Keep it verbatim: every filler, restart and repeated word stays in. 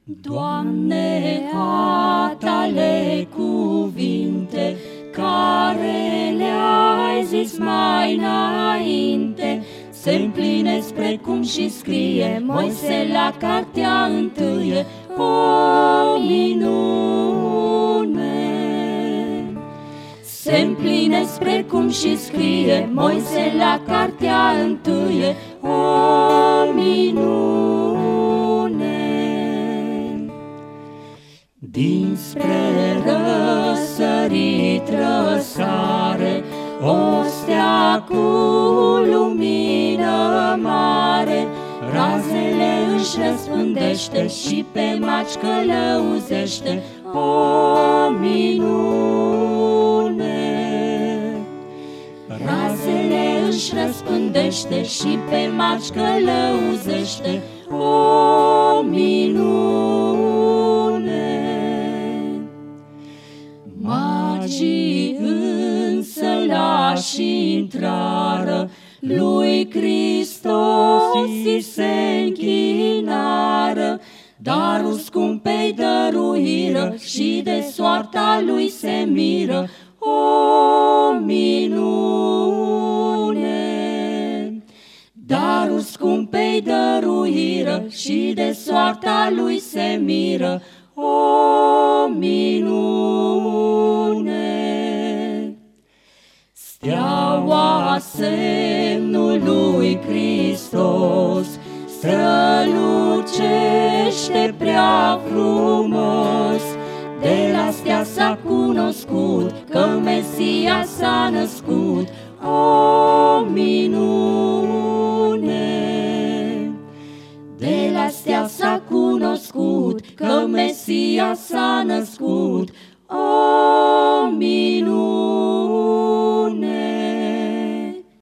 Doamne, a Tale cuvinte, care le-ai zis mai înainte, se împlinesc precum și scrie Moise la cartea întâie, o minune! Se împlinesc precum și scrie Moise la cartea întâie, o minune! Dinspre răsărit răsare o stea cu lumină mare, razele își răspândește și pe maci călăuzește, o minune! Razele își răspândește și pe maci călăuzește, o minune! Magii însă lași intrară, lui Hristos i se închinară, darul scumpei dăruiră și de soarta lui se miră, o minune! Darul scumpei dăruiră și de soarta lui se miră, o minune! Steaua semnului Hristos strălucește prea frumos, de la stea s-a cunoscut că Mesia s-a născut, o minune! De la stea s-a cunoscut că Mesia s-a născut,